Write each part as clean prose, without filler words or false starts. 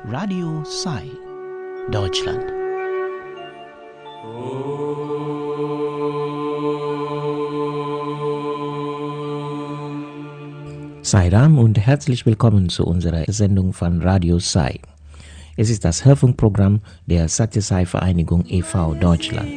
Radio Sai, Deutschland. Sai Ram und herzlich willkommen zu unserer Sendung von Radio Sai. Es ist das Hörfunkprogramm der Satya Sai Vereinigung e.V. Deutschland.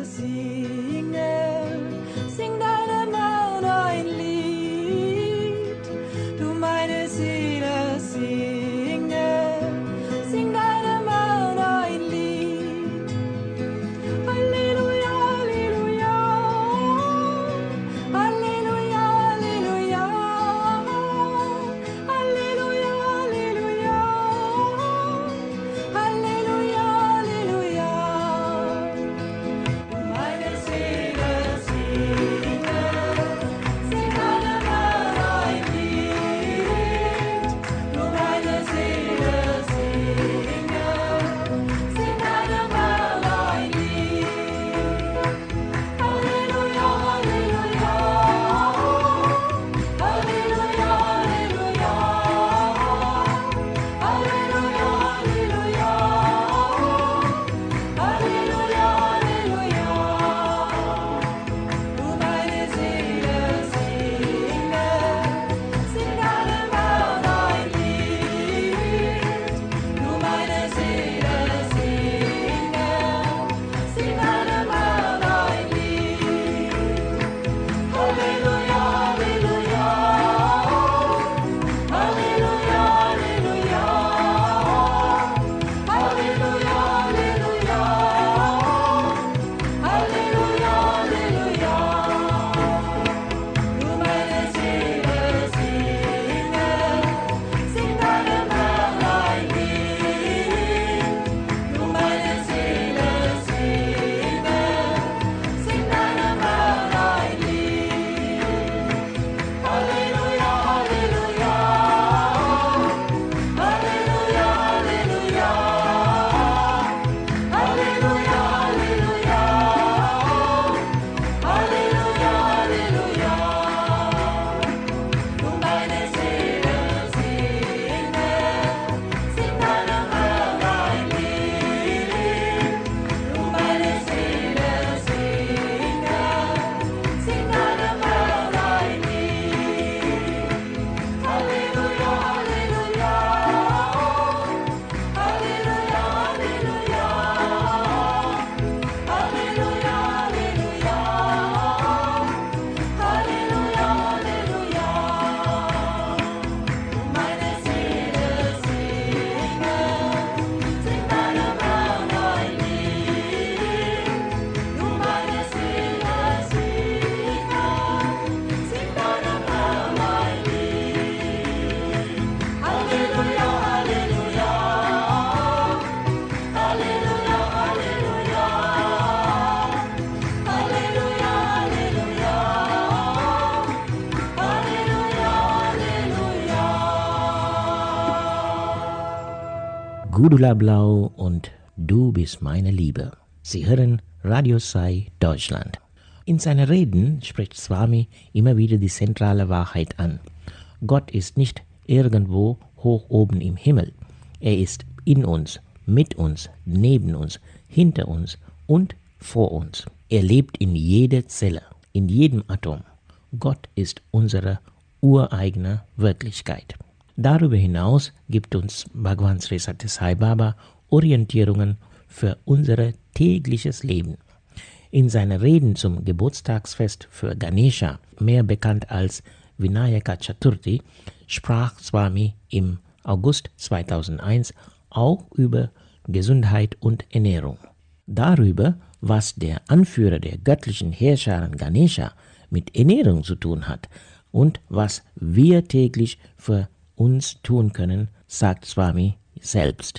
Gudula Blau und Du bist meine Liebe. Sie hören Radio Sai Deutschland. In seinen Reden spricht Swami immer wieder die zentrale Wahrheit an. Gott ist nicht irgendwo hoch oben im Himmel. Er ist in uns, mit uns, neben uns, hinter uns und vor uns. Er lebt in jeder Zelle, in jedem Atom. Gott ist unsere ureigene Wirklichkeit. Darüber hinaus gibt uns Bhagavan Sri Satya Sai Baba Orientierungen für unser tägliches Leben. In seinen Reden zum Geburtstagsfest für Ganesha, mehr bekannt als Vinayaka Chaturthi, sprach Swami im August 2001 auch über Gesundheit und Ernährung. Darüber, was der Anführer der göttlichen Heerscharen Ganesha mit Ernährung zu tun hat und was wir täglich für uns tun können, sagt Swami selbst.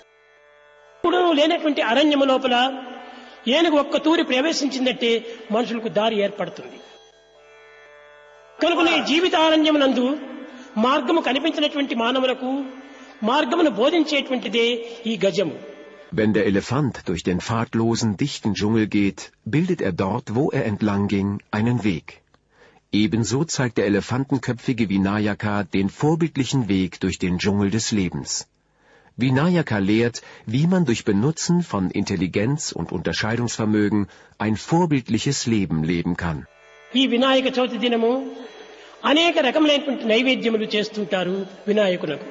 లేనటువంటి అరణ్యము లోపల ఏనుగు ఒక్క తూరి ప్రవేశించిందంటే మనుషులకు దారి ఏర్పడుతుంది. కనుక ఈ జీవితారణ్యమునందు మార్గము కనిపించినటువంటి మానవులకు మార్గమును బోధించేటువంటిదే ఈ గజము. Wenn der Elefant durch den pfadlosen, dichten Dschungel geht, bildet er dort, wo er entlang ging, einen Weg. Ebenso zeigt der elefantenköpfige Vinayaka den vorbildlichen Weg durch den Dschungel des Lebens. Vinayaka lehrt, wie man durch Benutzen von Intelligenz und Unterscheidungsvermögen ein vorbildliches Leben leben kann. ఈ వినాయక చవితి దినము అనేక రకములైనటువంటి నైవేద్యములు చేస్తుంటారు వినాయకులకు.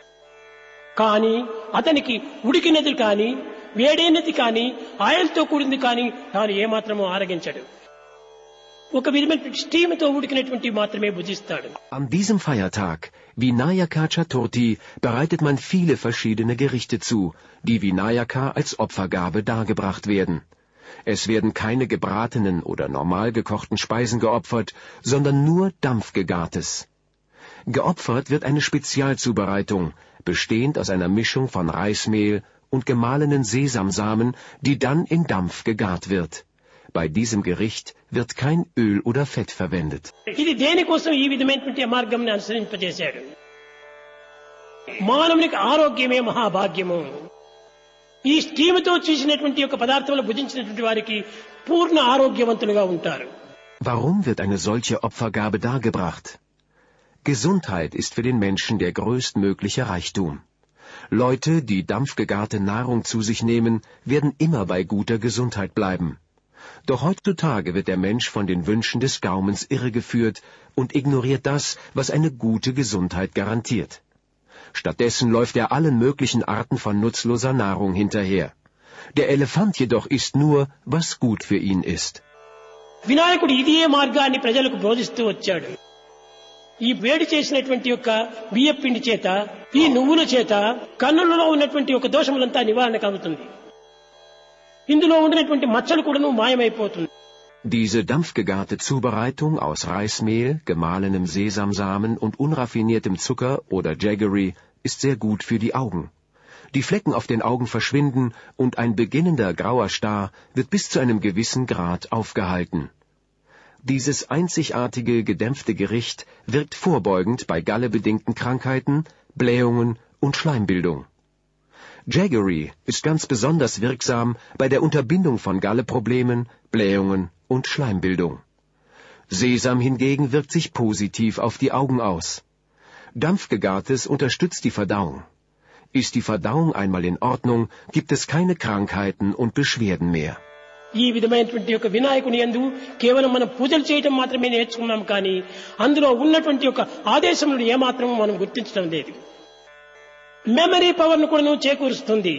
కానీ అతనికి ఉడికినది కానీ వేడైనది కానీ ఆయిల్తో కూడింది కానీ తాను ఏమాత్రమూ ఆరగించడు. ఒక విధమైన స్టీమ్తో ఉడికినటువంటి మాత్రమే భుజిస్తాడు. An diesem Feiertag, Vinayaka Chaturthi, bereitet man viele verschiedene Gerichte zu, die Vinayaka als Opfergabe dargebracht werden. Es werden keine gebratenen oder normal gekochten Speisen geopfert, sondern nur Dampfgegartes. Geopfert wird eine Spezialzubereitung, bestehend aus einer Mischung von Reismehl und gemahlenen Sesamsamen, die dann in Dampf gegart wird. Bei diesem Gericht wird kein Öl oder Fett verwendet. ఇది దేనికోసం ఈ విధమైనటువంటి మార్గంని అనుసరింపజేశాడు? మానవునికి ఆరోగ్యమే మహాభాగ్యము. ఈ స్టీమ్తో చేసినటువంటి ఒక పదార్థములు భుజించినటువంటి వారికి పూర్ణ ఆరోగ్యవంతులుగా ఉంటారు. Warum wird eine solche Opfergabe dargebracht? Gesundheit ist für den Menschen der größtmögliche Reichtum. Leute, die dampfgegarte Nahrung zu sich nehmen, werden immer bei guter Gesundheit bleiben. Doch heutzutage wird der Mensch von den Wünschen des Gaumens irregeführt und ignoriert das, was eine gute Gesundheit garantiert. Stattdessen läuft er allen möglichen Arten von nutzloser Nahrung hinterher. Der Elefant jedoch isst nur, was gut für ihn ist. వినాయకుడు ఇదే మార్గాన్ని ప్రజలకు బోధిస్తూ వచ్చాడు. ఈ వేడి చేసినటువంటి యొక్క బియ్యపిండి చేత, ఈ నువ్వుల చేత కన్నులలో ఉన్నటువంటి ఒక దోషములంతా నివారణ కలుగుతుంది. ఇందులో ఉండినటువంటి మచ్చలు కూడాను మాయమైపోతుంది. Diese dampfgegarte Zubereitung aus Reismehl, gemahlenem Sesamsamen und unraffiniertem Zucker oder Jaggery ist sehr gut für die Augen. Die Flecken auf den Augen verschwinden und ein beginnender grauer Star wird bis zu einem gewissen Grad aufgehalten. Dieses einzigartige, gedämpfte Gericht wirkt vorbeugend bei gallebedingten Krankheiten, Blähungen und Schleimbildung. Jaggery ist ganz besonders wirksam bei der Unterbindung von Galleproblemen, Blähungen und Schleimbildung. Sesam hingegen wirkt sich positiv auf die Augen aus. Dampfgegartes unterstützt die Verdauung. Ist die Verdauung einmal in Ordnung, gibt es keine Krankheiten und Beschwerden mehr. ఈ విధమైనటువంటి యొక్క వినాయకుని యందు కేవలం మనం పూజలు చేయడం మాత్రమే నేర్చుకున్నాం, కానీ అందులో ఉన్నటువంటి యొక్క ఆదేశములను ఏమాత్రము మనం గుర్తించడం లేదు. మెమరీ పవర్ ను కూడా చేకూరుస్తుంది,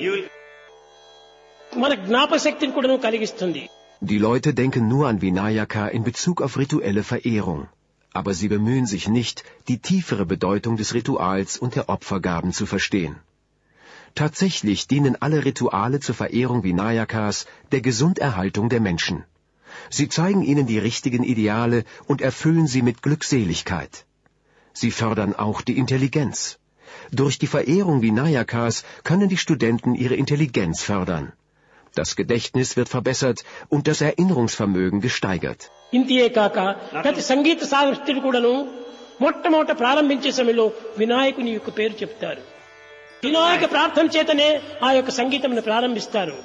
మన జ్ఞాపశక్తిని కూడా కలిగిస్తుంది. Die Leute denken nur an Vinayaka in Bezug auf rituelle Verehrung, aber sie bemühen sich nicht, die tiefere Bedeutung des Rituals und der Opfergaben zu verstehen. Tatsächlich dienen alle Rituale zur Verehrung Vinayakas der Gesunderhaltung der Menschen. Sie zeigen ihnen die richtigen Ideale und erfüllen sie mit Glückseligkeit. Sie fördern auch die Intelligenz. Durch die Verehrung Vinayakas können die Studenten ihre Intelligenz fördern. Das Gedächtnis wird verbessert und das Erinnerungsvermögen gesteigert. ఇంతే కాక ప్రతి సంగీత సాహిత్యులు కూడాను మొట్టమొదట ప్రారంభించే సమయంలో వినాయకుని యొక్క పేరు చెప్తారు. వినాయక ప్రార్థన చేతనే ఆ యొక్క సంగీతమును ప్రారంభిస్తారు.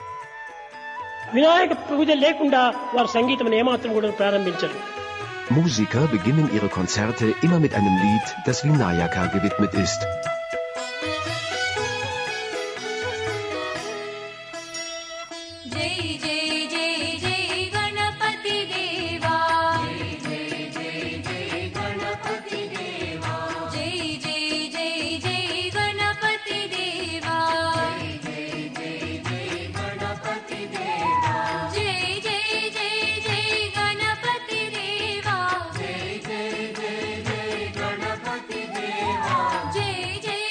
వినాయక పూజ లేకుండా వారు సంగీతమును ఏమాత్రం కూడా ప్రారంభించరు. Musiker beginnen ihre Konzerte immer mit einem Lied, das Vinayaka gewidmet ist. जय जय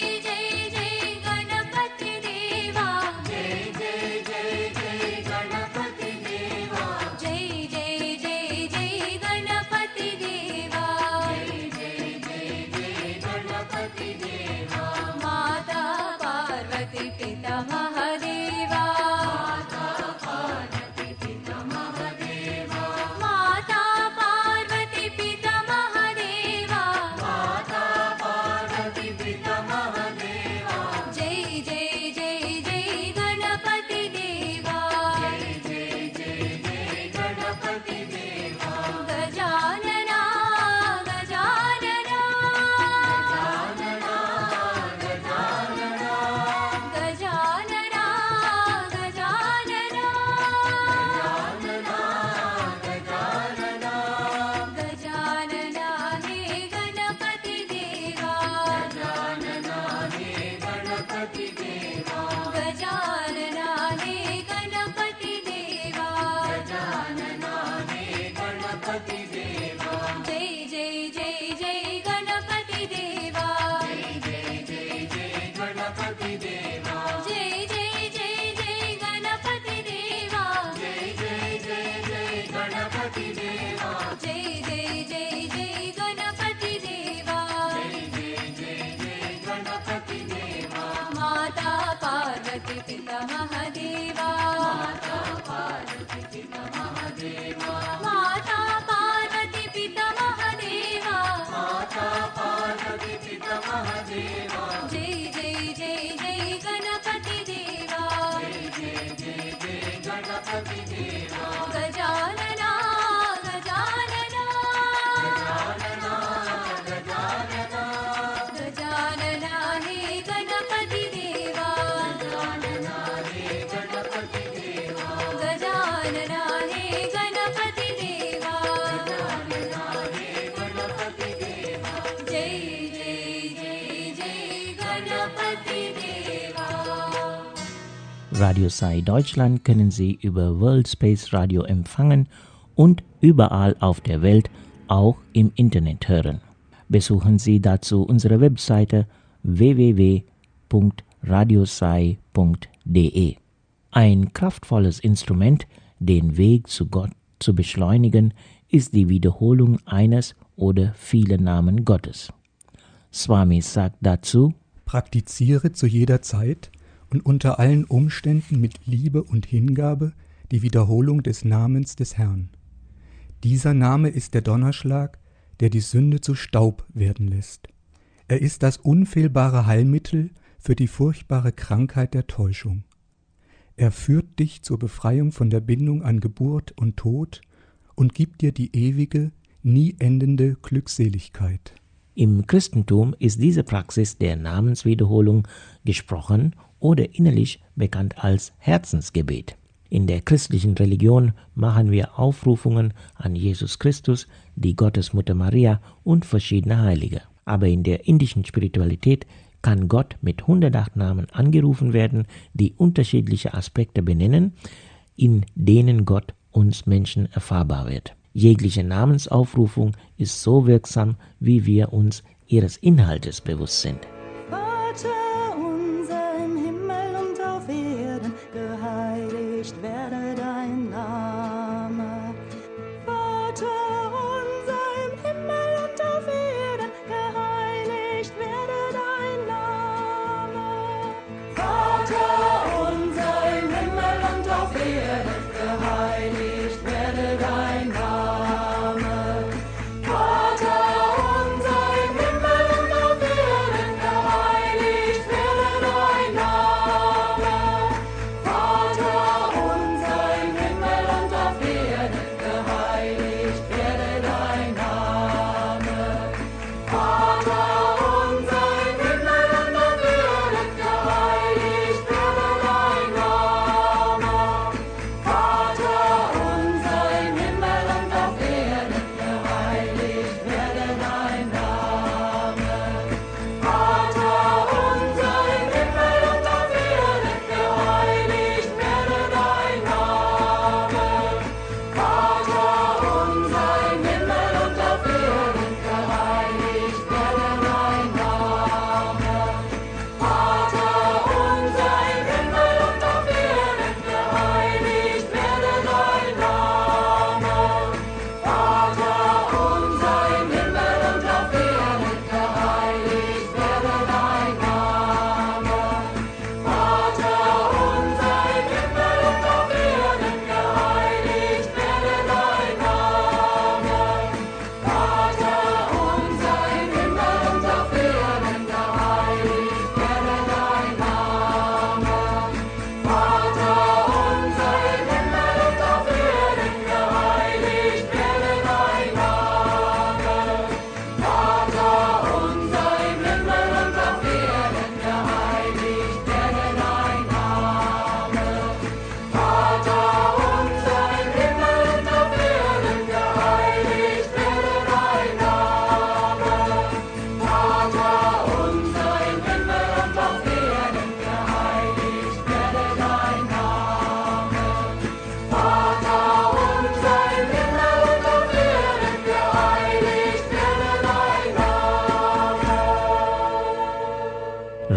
जय गणपति देवा जय जय जय गणपति देवा जय जय जय जय गणपति देवा जय जय जय जय गणपति देवा जय जय जय जय गणपति देवा जय जय जय जय गणपति देवा माता पार्वती पिता महादेवा माता पार्वती पिता महादेवा माता पार्वती पिता महादेवा माता पार्वती पिता महादेवा जय जय जय जय गणपति देवा जय जय जय जय गणपति देवा गजानना गजानना गजानना गजानना गजानना हे गणपति देवा गजानना हे गणपति देवा गजानना हे गणपति देवा गजानना हे गणपति देवा जय जय जय जय गणपति देवा Radio Sai Deutschland können Sie über World Space Radio empfangen und überall auf der Welt auch im Internet hören. Besuchen Sie dazu unsere Webseite www.radiosai.de. Ein kraftvolles Instrument, den Weg zu Gott zu beschleunigen, ist die Wiederholung eines oder vieler Namen Gottes. Swami sagt dazu: Praktiziere zu jeder Zeit und unter allen Umständen mit Liebe und Hingabe die Wiederholung des Namens des Herrn. Dieser Name ist der Donnerschlag, der die Sünde zu Staub werden lässt. Er ist das unfehlbare Heilmittel für die furchtbare Krankheit der Täuschung. Er führt dich zur Befreiung von der Bindung an Geburt und Tod und gibt dir die ewige, nie endende Glückseligkeit. Im Christentum ist diese Praxis der Namenswiederholung gesprochen oder innerlich bekannt als Herzensgebet. In der christlichen Religion machen wir Aufrufungen an Jesus Christus, die Gottesmutter Maria und verschiedene Heilige. Aber in der indischen Spiritualität kann Gott mit 108 Namen angerufen werden, die unterschiedliche Aspekte benennen, in denen Gott uns Menschen erfahrbar wird. Jegliche Namensaufrufung ist so wirksam, wie wir uns ihres Inhaltes bewusst sind. Vater unser im Himmel und auf Erden, geheiligt werde dein Name. Vater unser im Himmel und auf Erden, geheiligt werde dein Name. Vater unser im Himmel und auf Erden, geheiligt werde dein Name.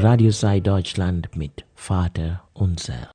Radio Sai Deutschland mit Vater unser.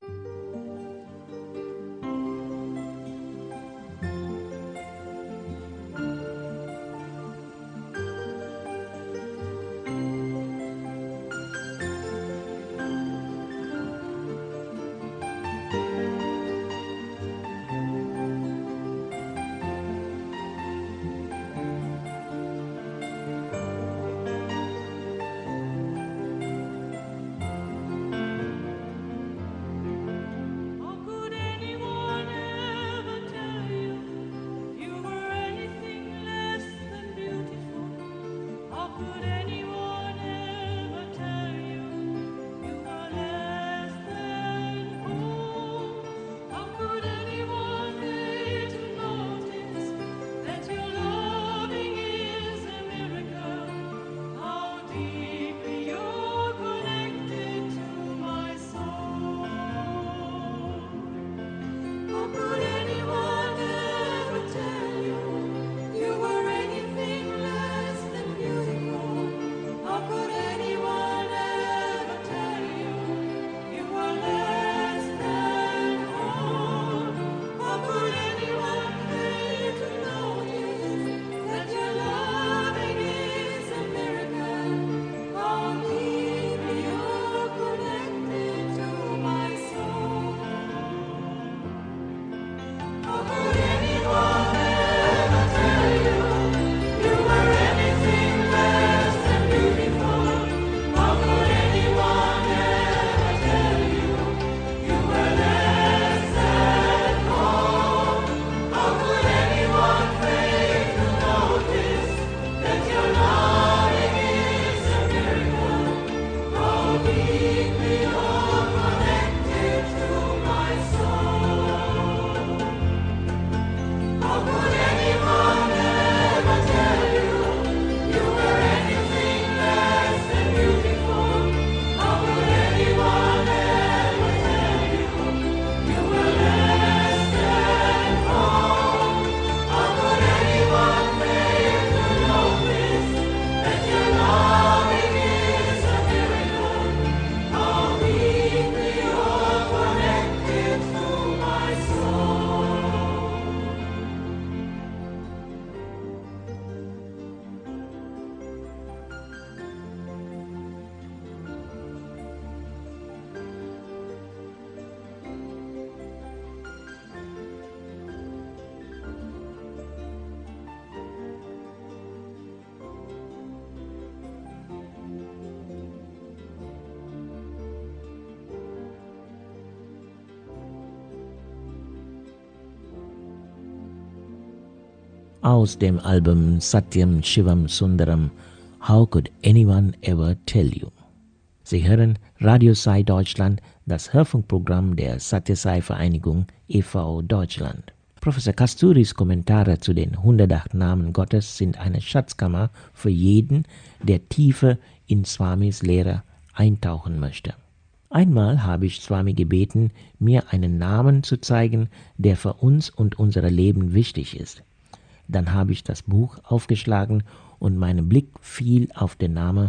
Aus dem Album Satyam Shivam Sundaram, How Could Anyone Ever Tell You? Sie hören Radio Sai Deutschland, das Hörfunkprogramm der Satya Sai Vereinigung e.V. Deutschland. Professor Kasturis Kommentare zu den 108 Namen Gottes sind eine Schatzkammer für jeden, der tiefer in Swamis Lehre eintauchen möchte. Einmal habe ich Swami gebeten, mir einen Namen zu zeigen, der für uns und unser Leben wichtig ist. Dann habe ich das Buch aufgeschlagen und mein Blick fiel auf den Namen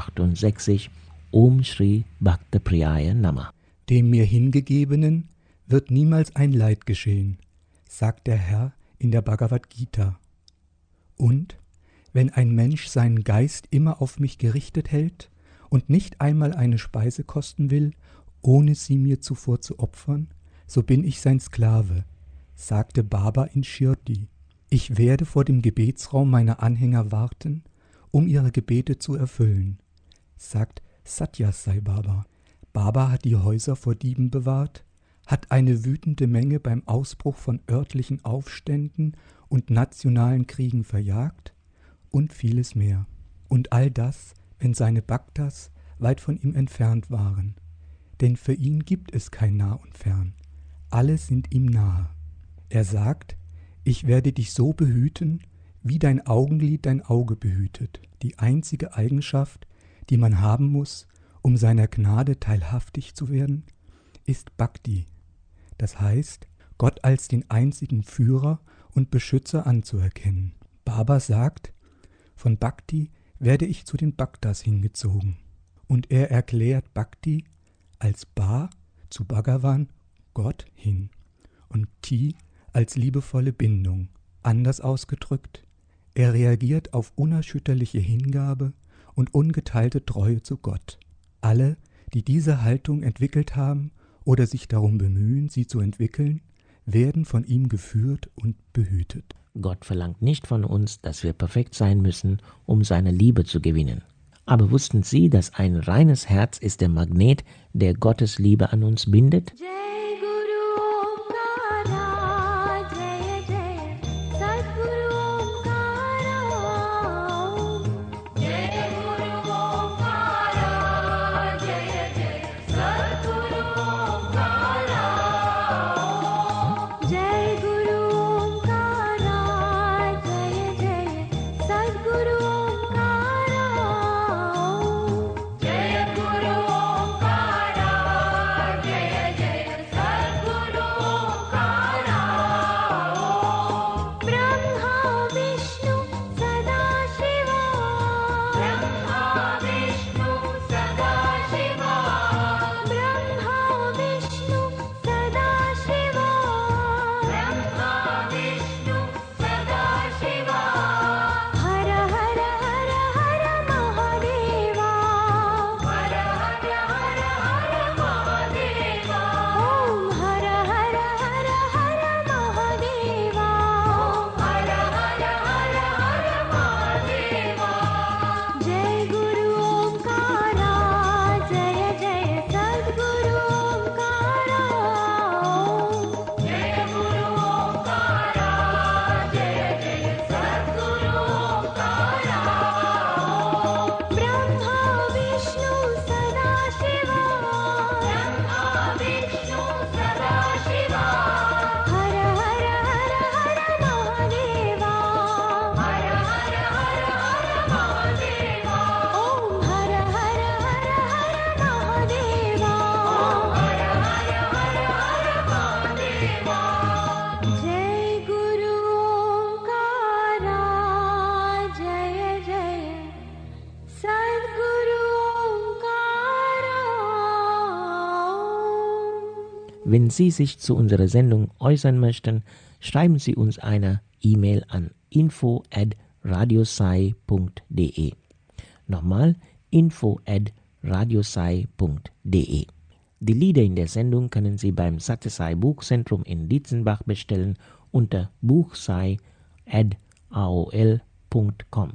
68, Om Shri Bhakta Priyaya Namah. Dem mir Hingegebenen wird niemals ein Leid geschehen, sagt der Herr in der Bhagavad Gita. Und wenn ein Mensch seinen Geist immer auf mich gerichtet hält und nicht einmal eine Speise kosten will, ohne sie mir zuvor zu opfern, so bin ich sein Sklave, sagte Baba in Shirdi. Ich werde vor dem Gebetsraum meiner Anhänger warten, um ihre Gebete zu erfüllen, sagt Satya Sai Baba. Baba hat die Häuser vor Dieben bewahrt, hat eine wütende Menge beim Ausbruch von örtlichen Aufständen und nationalen Kriegen verjagt und vieles mehr. Und all das, wenn seine Bhaktas weit von ihm entfernt waren. Denn für ihn gibt es kein Nah und Fern. Alle sind ihm nahe. Er sagt, ich werde dich so behüten, wie dein Augenlid dein Auge behütet. Die einzige Eigenschaft, die man haben muss, um seiner Gnade teilhaftig zu werden, ist Bhakti. Das heißt, Gott als den einzigen Führer und Beschützer anzuerkennen. Baba sagt, von Bhakti werde ich zu den Bhaktas hingezogen. und er erklärt Bhakti als Ba zu Bhagavan, Gott, hin und Ti als liebevolle Bindung. Anders ausgedrückt, er reagiert auf unerschütterliche Hingabe und ungeteilte Treue zu Gott. Alle, die diese Haltung entwickelt haben oder sich darum bemühen, sie zu entwickeln, werden von ihm geführt und behütet. Gott verlangt nicht von uns, dass wir perfekt sein müssen, um seine Liebe zu gewinnen. Aber wussten Sie, dass ein reines Herz ist der Magnet, der Gottes Liebe an uns bindet? जय गुरु ओंकारा जय जय सद्गुरु ओंकारा जय गुरु ओंकारा जय जय सद्गुरु ओंकारा जय गुरु ओंकारा जय जय सद्गुरु ओंकारा जय गुरु ओंकारा जय जय सद्गुरु ओंकारा ब्रह्मा विष्णु सदा शिवा ब्रह्मा विष्णु सदा शिवा ब्रह्मा विष्णु सदा शिवा ब्रह्मा विष्णु सदा शिवा हर हर हर हर महादेवा हर हर हर हर महादेवा ओम हर हर हर हर महादेवा हर हर हर हर महादेवा जय गुरु ओंकारा जय जय सद्गुरु ओंकारा जय गुरु ओंकारा जय जय सद्गुरु ओंकारा ब्रह्मा विष्णु सदा शिवा ब्रह्मा विष्णु सदा शिवा हर हर हर हर महादेवा हर हर हर हर महादेवा ओम हर हर हर हर महादेवा हर हर हर हर महादेवा जय गुरु ओंकारा जय जय सद्गुरु Omkara Wenn Sie sich zu unserer Sendung äußern möchten, schreiben Sie uns eine E-Mail an info@radiosai.de. Nochmal info@radiosai.de. Die Lieder in der Sendung können Sie beim Satyasai Buchzentrum in Dietzenbach bestellen unter buchsai@aol.com.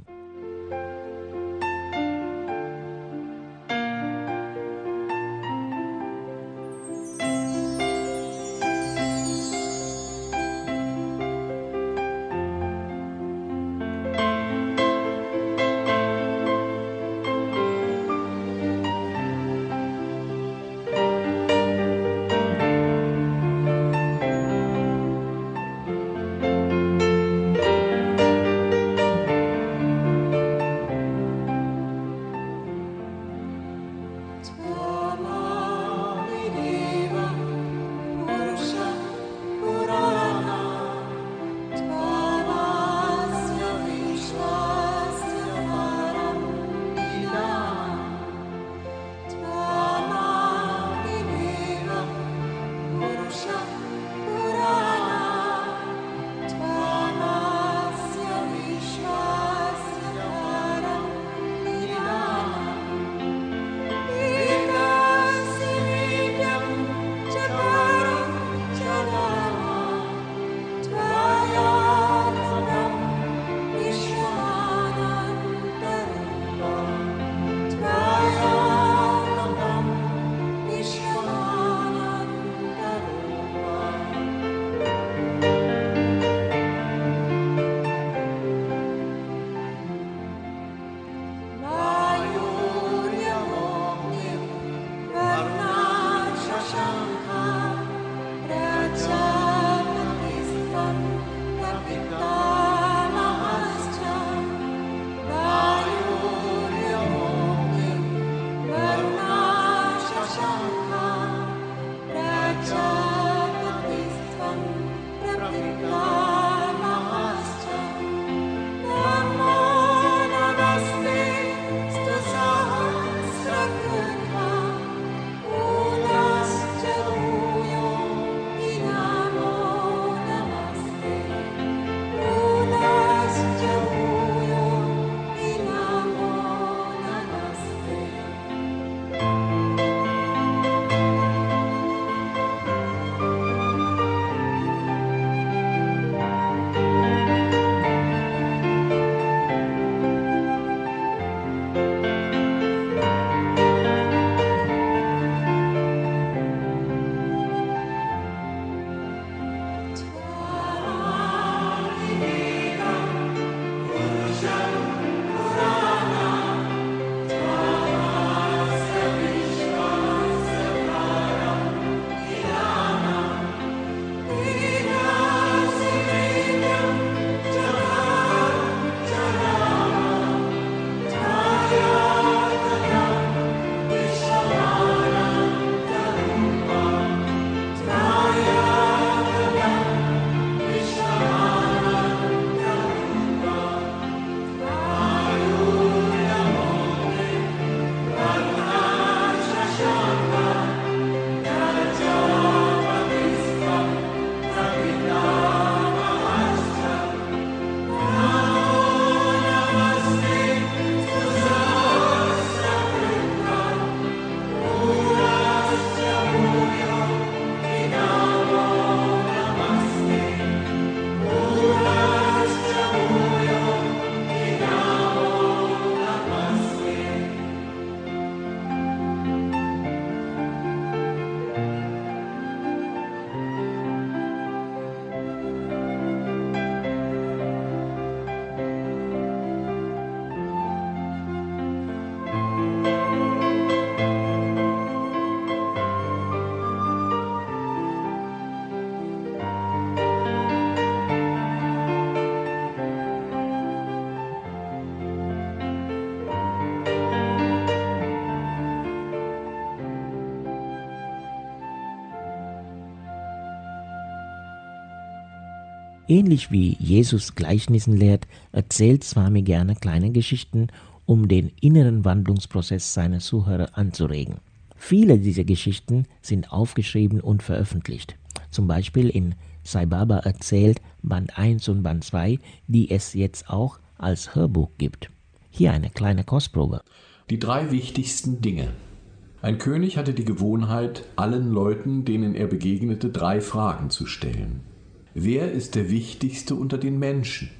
Ähnlich wie Jesus Gleichnissen lehrt, erzählt Swami gerne kleine Geschichten, um den inneren Wandlungsprozess seiner Zuhörer anzuregen. Viele dieser Geschichten sind aufgeschrieben und veröffentlicht. Zum Beispiel in Sai Baba erzählt Band 1 und Band 2, die es jetzt auch als Hörbuch gibt. Hier eine kleine Kostprobe. Die 3 wichtigsten Dinge. Ein König hatte die Gewohnheit, allen Leuten, denen er begegnete, 3 Fragen zu stellen. Wer ist der Wichtigste unter den Menschen?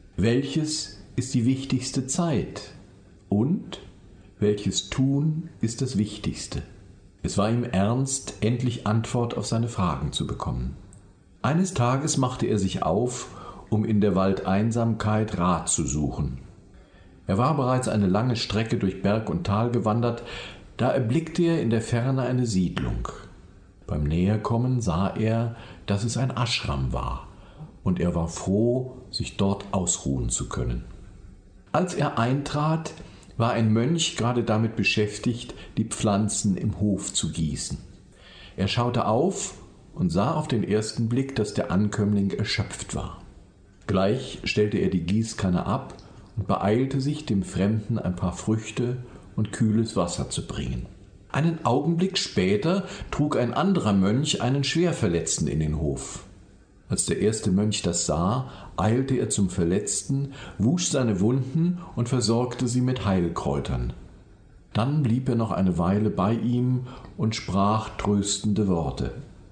Welches ist die wichtigste Zeit? Und welches Tun ist das Wichtigste? Es war ihm ernst, endlich Antwort auf seine Fragen zu bekommen. Eines Tages machte er sich auf, um in der Waldeinsamkeit Rat zu suchen. Er war bereits eine lange Strecke durch Berg und Tal gewandert, da erblickte er in der Ferne eine Siedlung. Beim Näherkommen sah er, dass es ein Ashram war, und er war froh, sich dort ausruhen zu können. Als er eintrat, war ein Mönch gerade damit beschäftigt, die Pflanzen im Hof zu gießen. Er schaute auf und sah auf den ersten Blick, dass der Ankömmling erschöpft war. Gleich stellte er die Gießkanne ab und beeilte sich, dem Fremden ein paar Früchte und kühles Wasser zu bringen. Einen Augenblick später trug ein anderer Mönch einen Schwerverletzten in den Hof. Als der erste Mönch das sah, eilte er zum Verletzten, wusch seine Wunden und versorgte sie mit Heilkräutern. Dann blieb er noch eine Weile bei ihm und sprach tröstende Worte.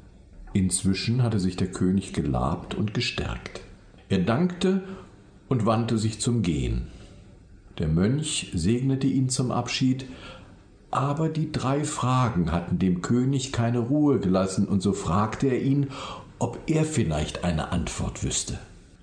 Inzwischen hatte sich der König gelabt und gestärkt. Er dankte und wandte sich zum Gehen. Der Mönch segnete ihn zum Abschied, aber die 3 Fragen hatten dem König keine Ruhe gelassen, und so fragte er ihn, ob er vielleicht eine Antwort wüsste.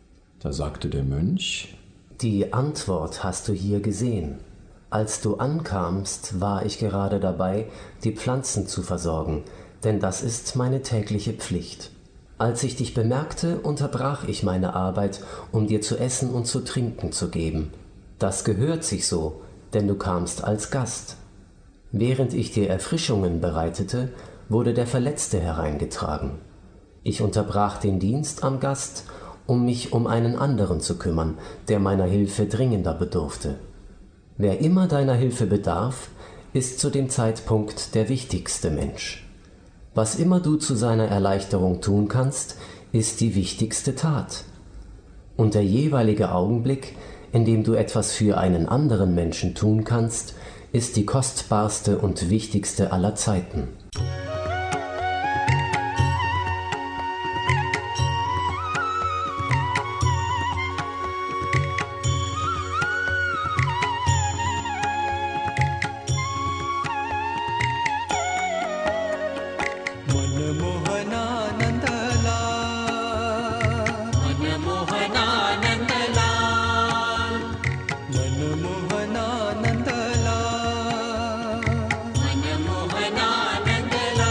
Da sagte der Mönch: Die Antwort hast du hier gesehen. Als du ankamst, war ich gerade dabei, die Pflanzen zu versorgen, denn das ist meine tägliche Pflicht. Als ich dich bemerkte, unterbrach ich meine Arbeit, um dir zu essen und zu trinken zu geben. Das gehört sich so, denn du kamst als Gast. Während ich dir Erfrischungen bereitete, wurde der Verletzte hereingetragen. Ich unterbrach den Dienst am Gast, um mich um einen anderen zu kümmern, der meiner Hilfe dringender bedurfte. Wer immer deiner Hilfe bedarf, ist zu dem Zeitpunkt der wichtigste Mensch. Was immer du zu seiner Erleichterung tun kannst, ist die wichtigste Tat. Und der jeweilige Augenblick, in dem du etwas für einen anderen Menschen tun kannst, ist die kostbarste und wichtigste aller Zeiten. मनमोहनानंदलाल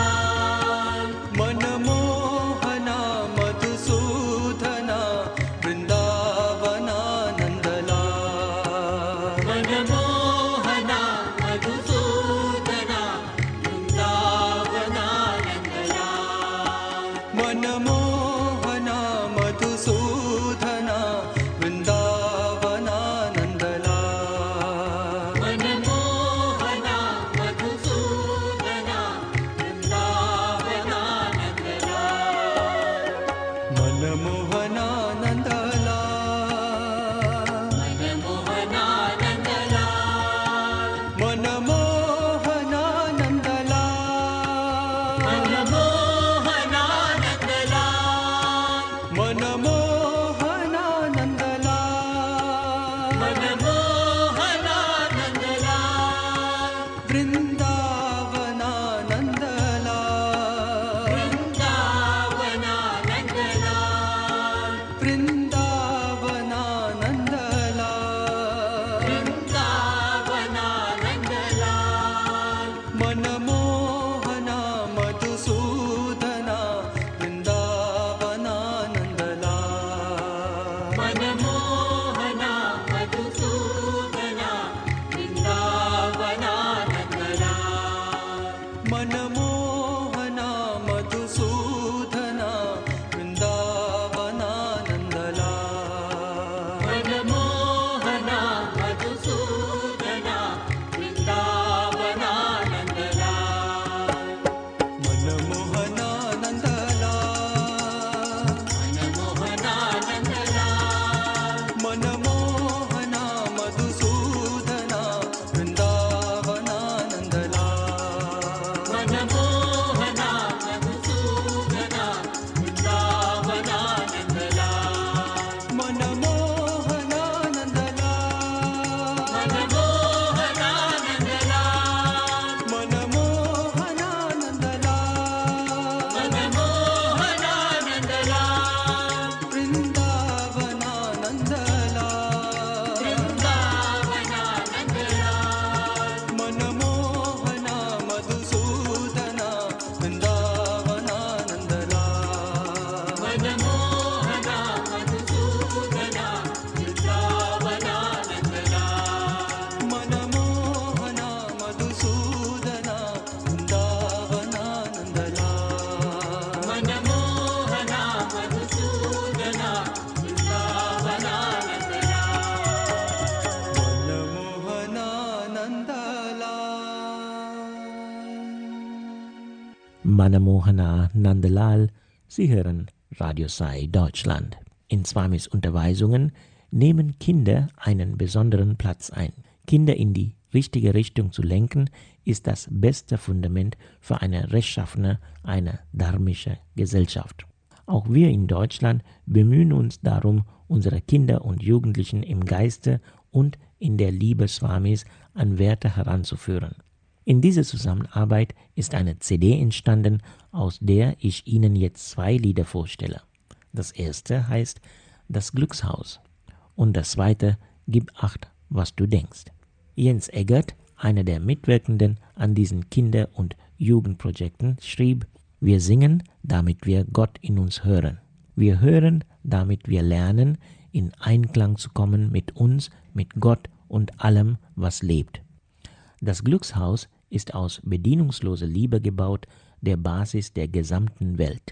Manamohana Nandalal. Sie hören Radio Sai Deutschland. In Swamis Unterweisungen nehmen Kinder einen besonderen Platz ein. Kinder in die richtige Richtung zu lenken, ist das beste Fundament für eine rechtschaffene, eine dharmische Gesellschaft. Auch wir in Deutschland bemühen uns darum, unsere Kinder und Jugendlichen im Geiste und in der Liebe Swamis an Werte heranzuführen. In dieser Zusammenarbeit ist eine CD entstanden, aus der ich Ihnen jetzt 2 Lieder vorstelle. Das erste heißt Das Glückshaus und das zweite Gib Acht, was du denkst. Jens Eggert, einer der Mitwirkenden an diesen Kinder- und Jugendprojekten, schrieb: Wir singen, damit wir Gott in uns hören. Wir hören, damit wir lernen, in Einklang zu kommen mit uns, mit Gott und allem, was lebt. Das Glückshaus ist aus bedingungsloser Liebe gebaut, der Basis der gesamten Welt.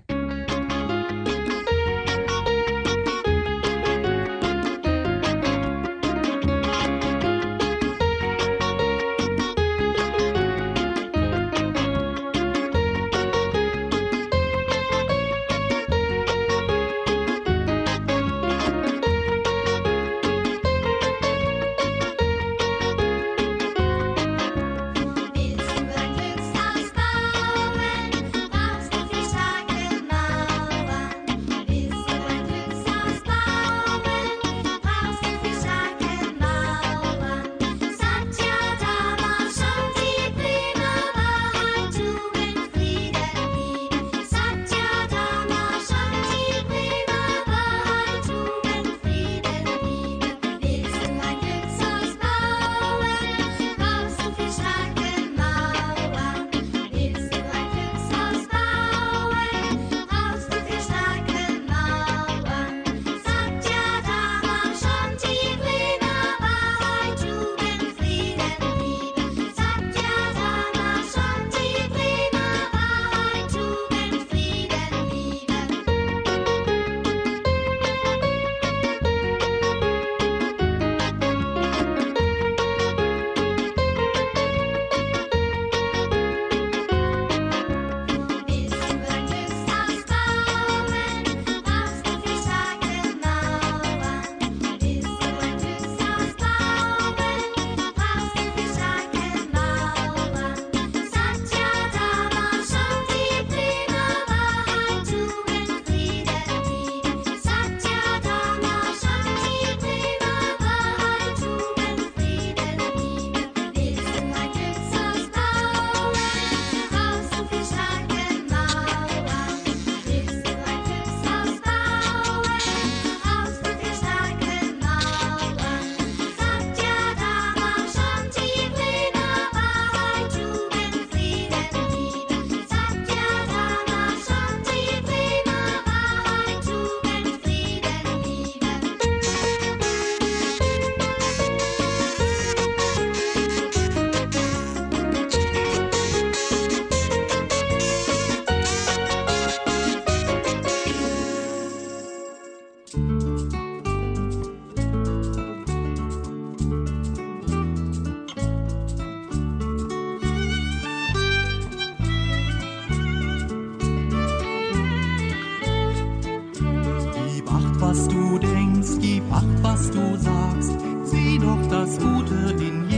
Was du denkst, gib Acht, was du sagst, sieh doch das Gute in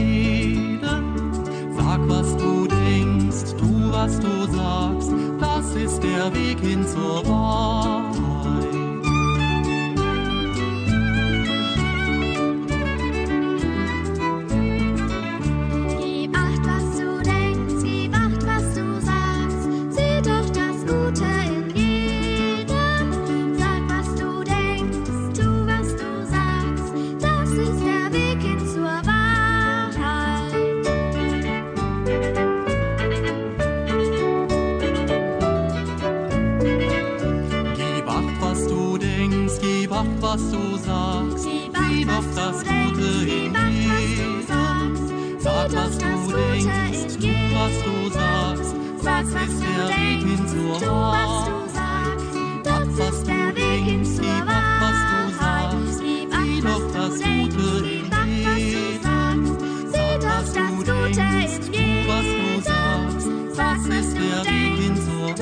jedem. Sag, was du denkst, tu, was du sagst, das ist der Weg hin zur Wahrheit. Gib Acht, was du denkst, gib Acht, was du sagst, sieh doch das Gute in jedem. Sag, was du denkst, tu, was du sagst, das ist der Weg hin zur Wahrheit. Gib Acht, was du denkst, gib Acht, was du sagst, sieh doch das Gute in jedem. Sag, was du denkst, tu, was du sagst, das ist der Weg hin zur Wahrheit. Acht, was du denkst, gib Acht, was du sagst, sieh doch das Gute in jedem. Sag, was du denkst, tu, was du sagst, das ist der Weg hin zur Wahrheit.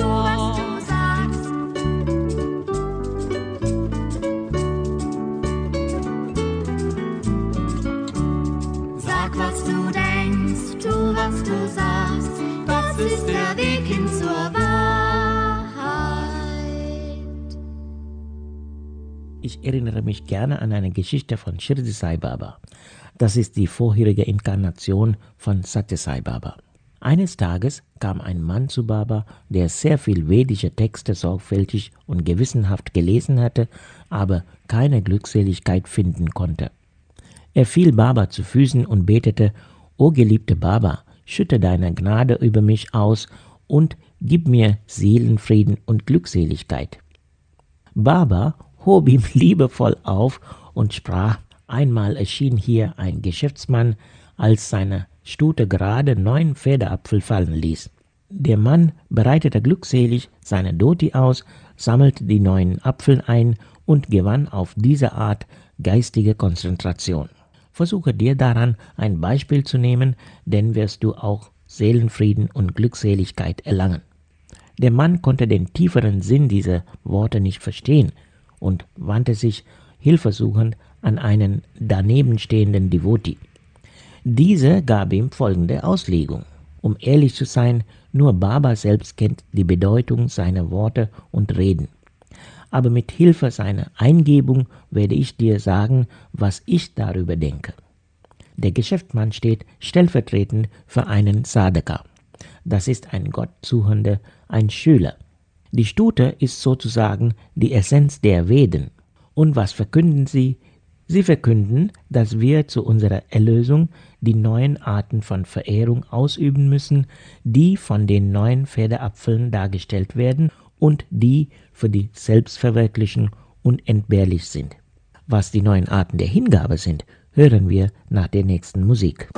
Ich erinnere mich gerne an eine Geschichte von Shirdi Sai Baba. Das ist die vorherige Inkarnation von Satya Sai Baba. Eines Tages kam ein Mann zu Baba, der sehr viel vedische Texte sorgfältig und gewissenhaft gelesen hatte, aber keine Glückseligkeit finden konnte. Er fiel Baba zu Füßen und betete: O geliebte Baba, schütte deine Gnade über mich aus und gib mir Seelenfrieden und Glückseligkeit. Baba hob ihm liebevoll auf und sprach: Einmal erschien hier ein Geschäftsmann, als seine Stute gerade 9 Pferdeapfel fallen ließ. Der Mann bereitete glückselig seine Dhoti aus, sammelte die 9 Apfel ein und gewann auf diese Art geistige Konzentration. Versuche dir daran ein Beispiel zu nehmen, denn wirst du auch Seelenfrieden und Glückseligkeit erlangen. Der Mann konnte den tieferen Sinn dieser Worte nicht verstehen und wandte sich hilfesuchend an einen danebenstehenden Devoti. Diese gab ihm folgende Auslegung. Um ehrlich zu sein, nur Baba selbst kennt die Bedeutung seiner Worte und Reden. Aber mit Hilfe seiner Eingebung werde ich dir sagen, was ich darüber denke. Der Geschäftsmann steht stellvertretend für einen Sadhaka. Das ist ein Gottsuchender, ein Schüler. Die Stute ist sozusagen die Essenz der Veden. Und was verkünden sie? Sie verkünden, dass wir zu unserer Erlösung die 9 Arten von Verehrung ausüben müssen, die von den 9 Pferdeapfeln dargestellt werden und die für die Selbstverwirklichung unentbehrlich sind. Was die 9 Arten der Hingabe sind, hören wir nach der nächsten Musik.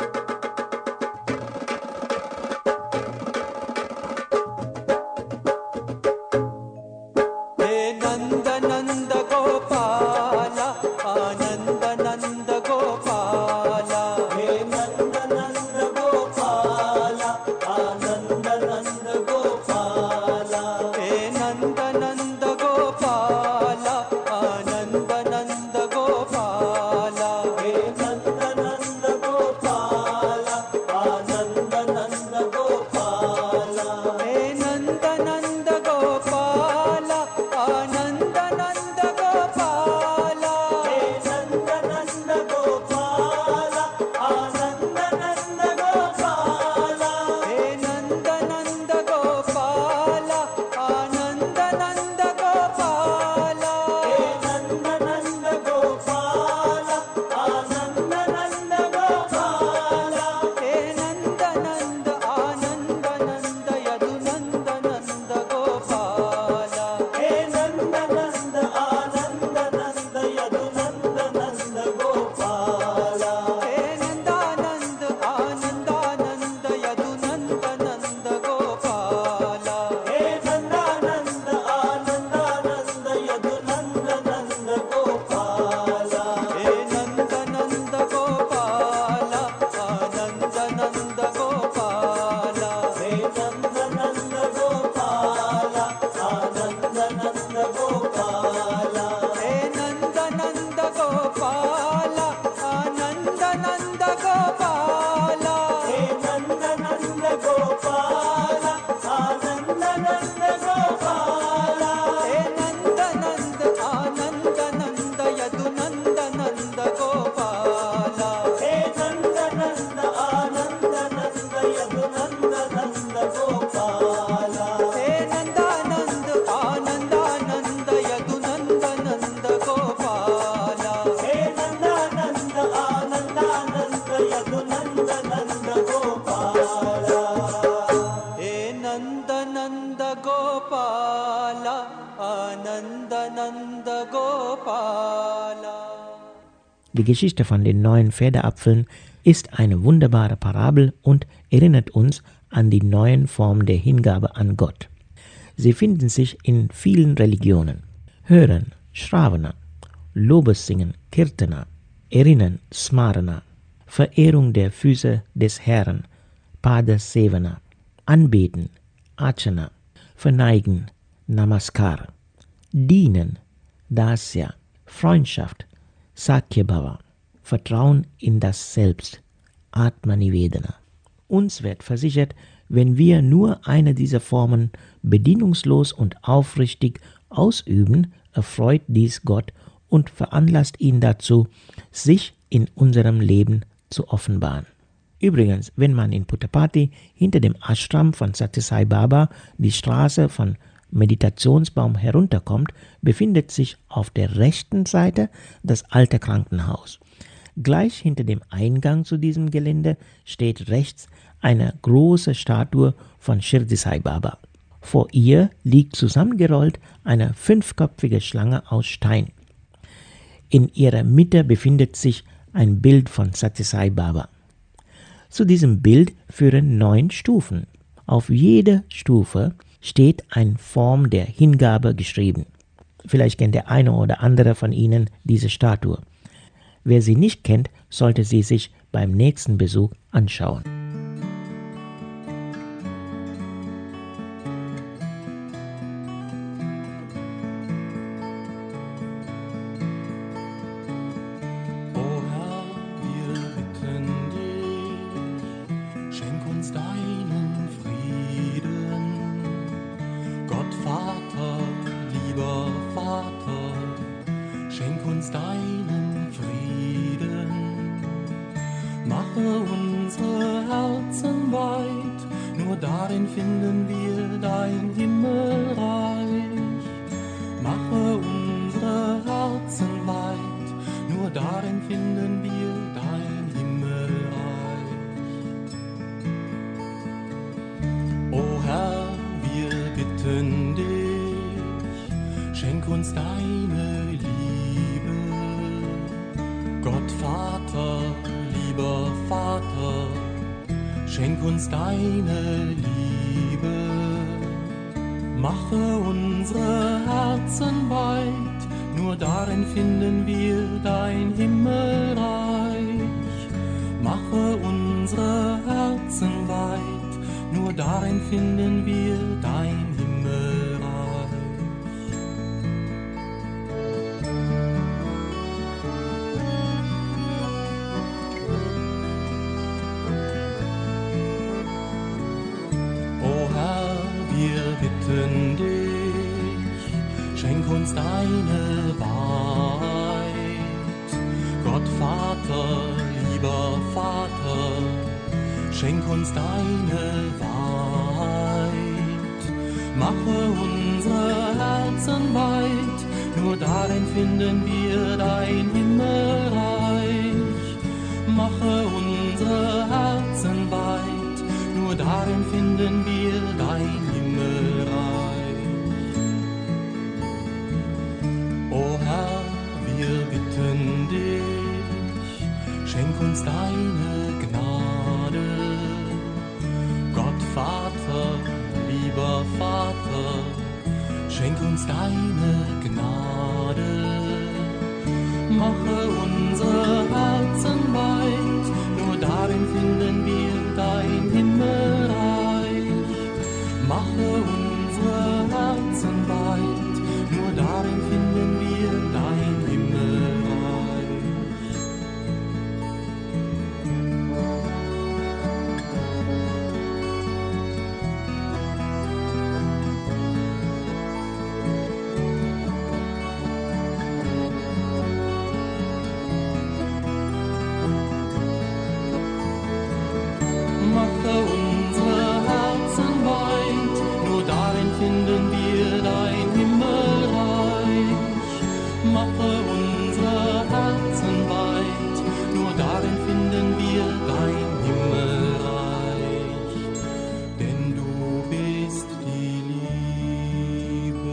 Die Geschichte von den 9 Pferdeapfeln ist eine wunderbare Parabel und erinnert uns an die 9 Formen der Hingabe an Gott. Sie finden sich in vielen Religionen. Hören, Shravana, Lobessingen, Kirtana, Erinnern, Smarana, Verehrung der Füße des Herrn, Pada Sevana, Anbeten, Archana, Verneigen, Namaskar, Dienen, Dasya, Freundschaft, Sakyabhava, Vertrauen in das Selbst, Atmanivedana. Uns wird versichert, wenn wir nur eine dieser Formen bedingungslos und aufrichtig ausüben, erfreut dies Gott und veranlasst ihn dazu, sich in unserem Leben zu offenbaren. Übrigens, wenn man in Puttaparthi hinter dem Ashram von Sathya Sai Baba die Straße von Meditationsbaum herunterkommt, befindet sich auf der rechten Seite das alte Krankenhaus. Gleich hinter dem Eingang zu diesem Gelände steht rechts eine große Statue von Shirdi Sai Baba. Vor ihr liegt zusammengerollt eine 5-köpfige Schlange aus Stein. In ihrer Mitte befindet sich ein Bild von Sathya Sai Baba. Zu diesem Bild führen 9 Stufen. Auf jeder Stufe steht eine Form der Hingabe geschrieben. Vielleicht kennt der eine oder andere von Ihnen diese Statue. Wer sie nicht kennt, sollte sie sich beim nächsten Besuch anschauen. Schenk uns deine Liebe, mache unsere Herzen weit, nur darin finden wir dein Himmelreich. Mache unsere Herzen weit, nur darin finden wir dein Himmelreich. Bitten dich, schenk uns deine Wahrheit. Gott Vater, lieber Vater, schenk uns deine Wahrheit. Mache unsere Herzen weit, nur darin finden wir dein Himmelreich. Mache unsere Herzen weit, nur darin finden wir dein Himmelreich. O Herr, wir bitten dich, schenk uns deine Gnade. Gott Vater, lieber Vater, schenk uns deine Gnade. Mache unsere Herzen weit, nur darin finden wir dein Himmelreich. Mache unsere Herzen weit, nur darin finden wir dein Himmelreich. Mache unsere Herzen weit, nur darin finden wir dein Himmelreich. Mache unsere Herzen weit, nur darin finden wir dein Himmelreich. Denn du bist die Liebe.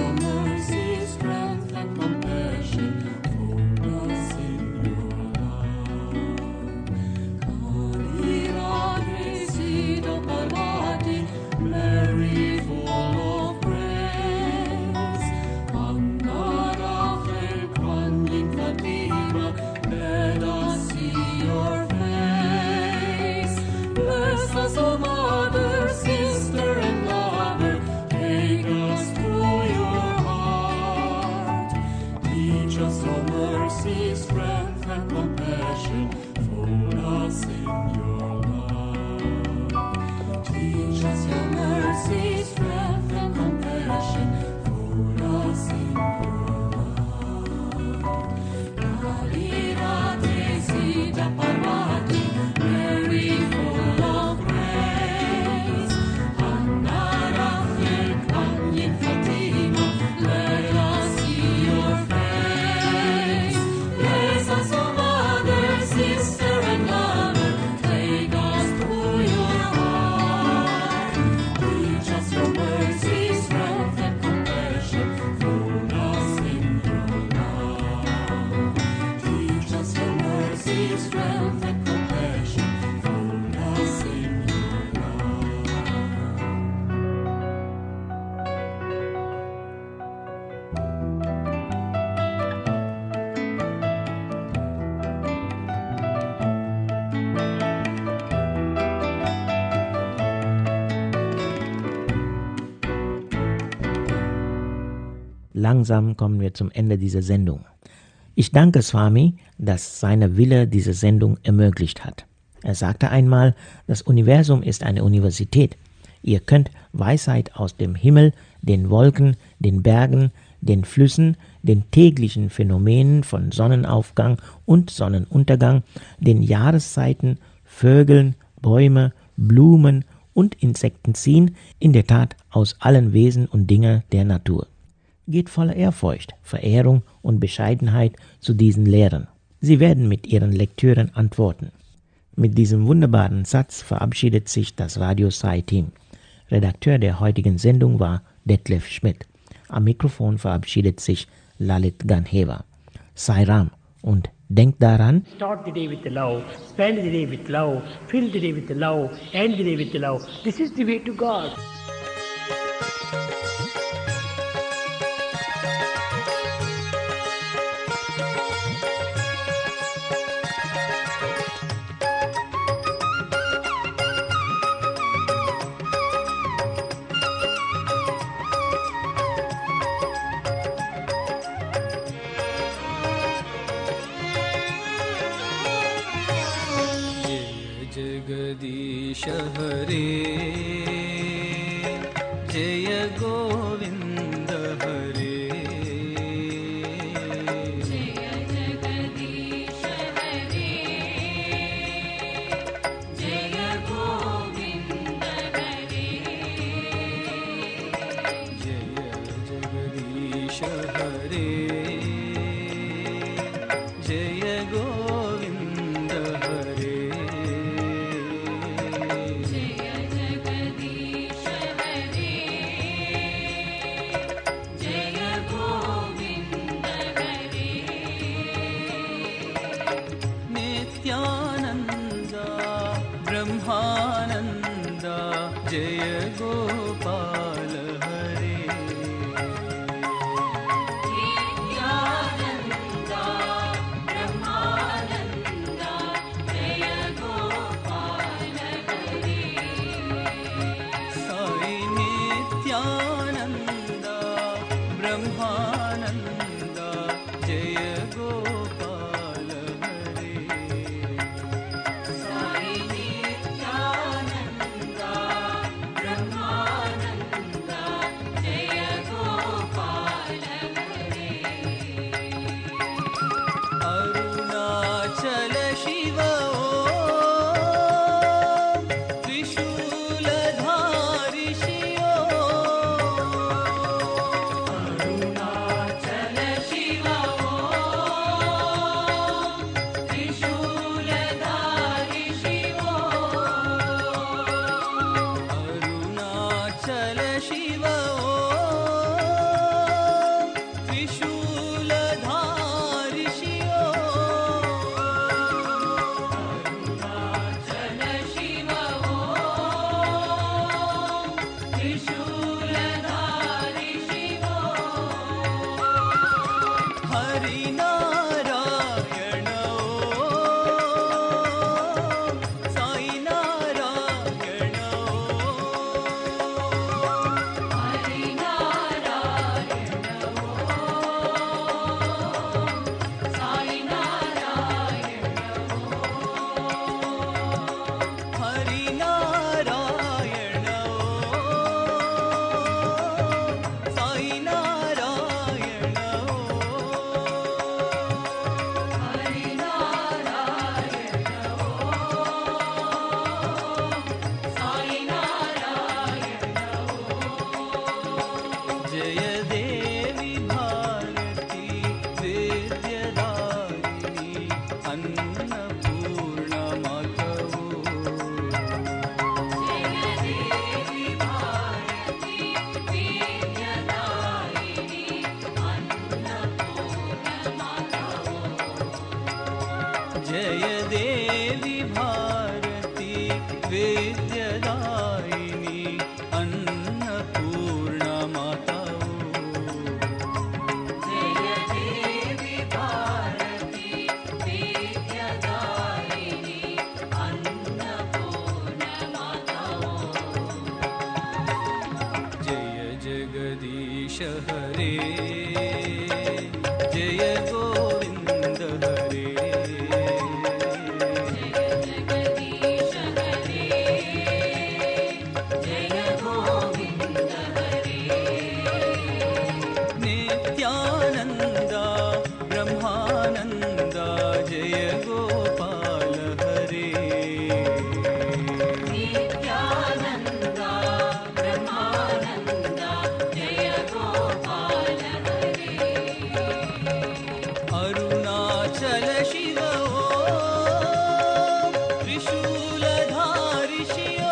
your mercy, strength, and compassion. Fold us in your love. Kalirate Sita Parvati, Mary full of grace. Angarachel Kwanyin Fatima, let us see your face. Bless us, O Mother, Sister, and Lover, take us to your heart. Teach us your mercy, strength, and compassion, fold us in your love. Teach us your mercy, strength, and compassion, fold us in your love. Kalirate Sita Parvati, Mary full of grace. Angarachel Kwanyin Fatima, let us see your face. Bless us, O Mother, Sister, and Lover, take us to your heart. Teach us your mercy, strength, and compassion, fold us in your love. Teach us your mercy, strength, and compassion, fold us in your love. Langsam kommen wir zum Ende dieser Sendung. Ich danke Swami, dass seine Wille diese Sendung ermöglicht hat. Er sagte einmal, das Universum ist eine Universität. Ihr könnt Weisheit aus dem Himmel, den Wolken, den Bergen, den Flüssen, den täglichen Phänomenen von Sonnenaufgang und Sonnenuntergang, den Jahreszeiten, Vögeln, Bäume, Blumen und Insekten ziehen, in der Tat aus allen Wesen und Dingen der Natur. Geht voller Ehrfurcht, Verehrung und Bescheidenheit zu diesen Lehren. Sie werden mit ihren Lektüren antworten. Mit diesem wunderbaren Satz verabschiedet sich das Radio Sai-Team. Redakteur der heutigen Sendung war Detlef Schmidt. Am Mikrofon verabschiedet sich Lalit Ganhewa. Sai Ram und denkt daran, Start the day with the love, spend the day with love, fill the day with the love, end the day with the love. This is the way to God. Jagdish हरे जय गोविंद हरे जय जगदीश हरे जय गोविंद हरे जय जगदीश हरे जय गोविंद हरे ब्रह्मानंद जय गोपाल हरे नित्यानंद ब्रह्मानंद जय गोपाल हरे साई नित्यानंद ब्रह्मानंद जय गोपाल हरे साई नित्यानंद ब्रह्मानंद जय गोपाल हरे अरुणाचल शिव त्रिशूलधारि शिव अरुणाचल शिव त्रिशूलधारि शिव अरुणाचल शिव जगदीश हरे जय गोविंद हरे जगदीश हरे जय गोविंद हरे नित्यानंद ब्रह्मानंद जय गोपाल हरे नित्यानंद ब्रह्मानंद जय गोपाल हरे अरुणाचल शिव त्रिशूलधारि शिव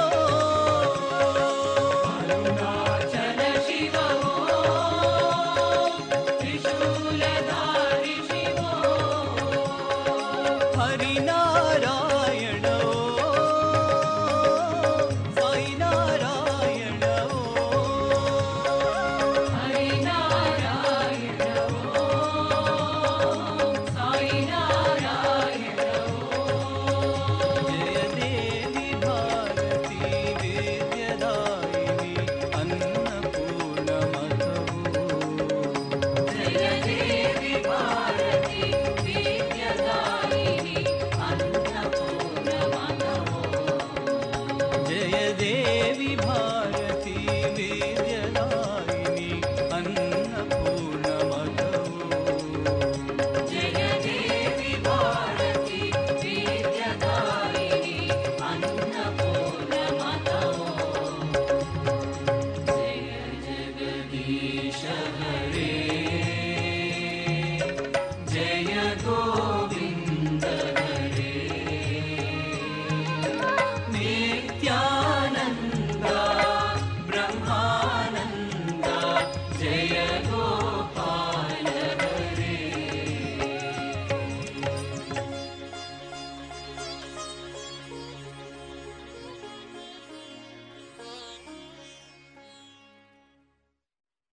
अरुणाचल शिव त्रिशूलधारि शिव हरिनारायण साई नारायण हरिनारायण साई नारायण जय देवी भारती वेद्यदायिनी अन्नपूर्णमधु जय देवी भारती वेद्यदायिनी अन्नपूर्णमधु जय देवी भारती वेद्यदायिनी अन्नपूर्णमधु जय देवी भारती वेद्यदायिनी अन्नपूर्णमधु जय जगदीश हरे